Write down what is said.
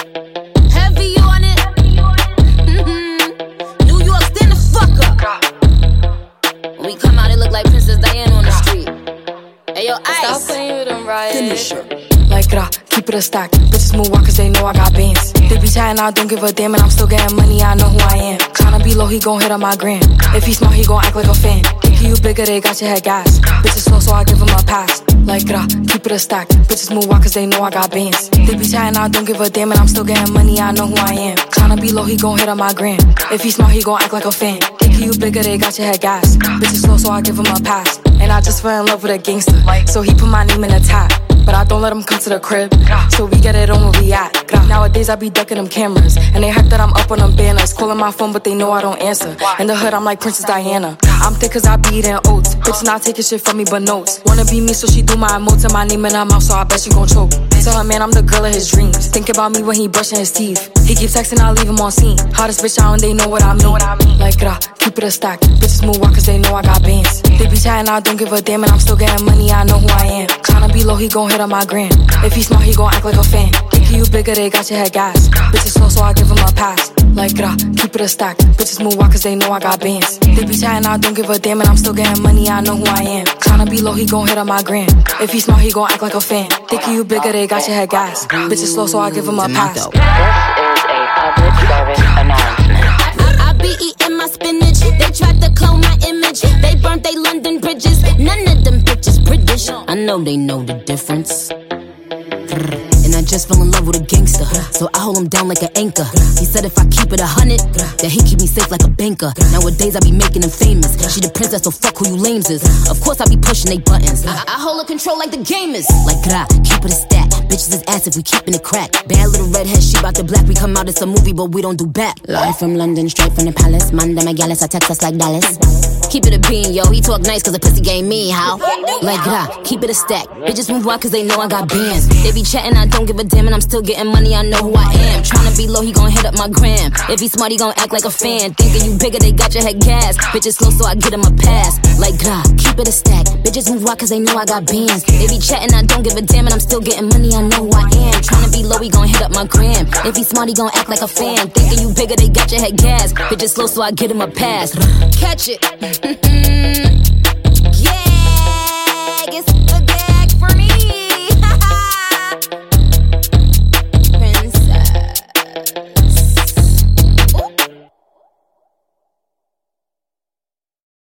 Heavy on it. New York, stand the fuck up. When we come out, it look like Princess Diana on the street. Hey, yo, Ice. Stop playing with them, right? Finisher. Like keep it a stack. Bitches move on cause they know I got bands. They be chatting, I don't give a damn, and I'm still getting money, I know who I am. Tryna be low, he gon' hit on my gram. If he smart, he gon' act like a fan. Thinking you bigger, they got your head gas. Bitches slow, so I give him a pass. Like keep it a stack. Bitches move on cause they know I got bands. They be chatting, I don't give a damn, and I'm still getting money, I know who I am. Tryna be low, he gon' hit on my gram. If he smart, he gon' act like a fan. Thinking you bigger, they got your head gas. Bitches slow, so I give him a pass. And I just fell in love with a gangster, so he put my name in the tag. But I don't let him come to the crib, so we get it on where we at. Nowadays I be ducking them cameras, and they hype that I'm up on them banners. Calling my phone, but they know I don't answer. In the hood, I'm like Princess Diana. I'm thick cause I be eating oats. Bitch not taking shit from me but notes. Wanna be me, so she do my emotes and my name in her mouth, so I bet she gon' choke. Tell her man I'm the girl of his dreams. Think about me when he brushing his teeth. He keep texting, I leave him on scene. Hottest bitch out and they know what I mean. Like keep it a stack. Bitches move on cause they know I got bands. They be chatting, I don't give a damn, and I'm still getting money, I know who I am. Tryna be low, he gon' hit on my gram. If he smart, he gon' act like a fan. Thinking you bigger, they got your head gas. Bitches slow, so I give him a pass. Like keep it a stack. Bitches move on cause they know I got bands. They be chatting, I don't give a damn, and I'm still getting money, I know who I am. Tryna be low, he gon' hit on my gram. If he smart, he gon' act like a fan. Thinking you bigger, they got your head gas. Bitches slow, so I give him a pass. This is a public service announcement. I be eating my spinach. They tried to clone my image. They burnt they London bridges. None of them bitches British. I know they know the difference. And I just fell in love with a gangster, so I hold him down like an anchor. He said if I keep it 100, that he keep me safe like a banker. Nowadays I be making him famous. She the princess, so fuck who you lames is. Of course I be pushing they buttons. I hold her control like the gamers. Like keep it a stat. Bitches is ass if we keepin' it crack. Bad little redhead, she bout the black. We come out, it's a movie, but we don't do back. Live from London, straight from the palace. Manda Megalis, I text us like Dallas. Keep it a bean, yo. He talk nice cause the pussy game me, how? Like keep it a stack. Bitches move on cause they know I got bands. They be chatting, I don't give a damn, and I'm still getting money, I know who I am. Tryna be low, he gon' hit up my gram. If he smart, he gon' act like a fan. Thinking you bigger, they got your head gas. Bitches slow, so I get him a pass. Like keep it a stack. Bitches move on cause they know I got bands. They be chatting, I don't give a damn, and I'm still getting money, I know who I am. Tryna be low, he gon' hit up my gram. If he smart, he gon' act like a fan. Thinking you bigger, they got your head gas. Bitches slow, so I get him a pass. Catch it.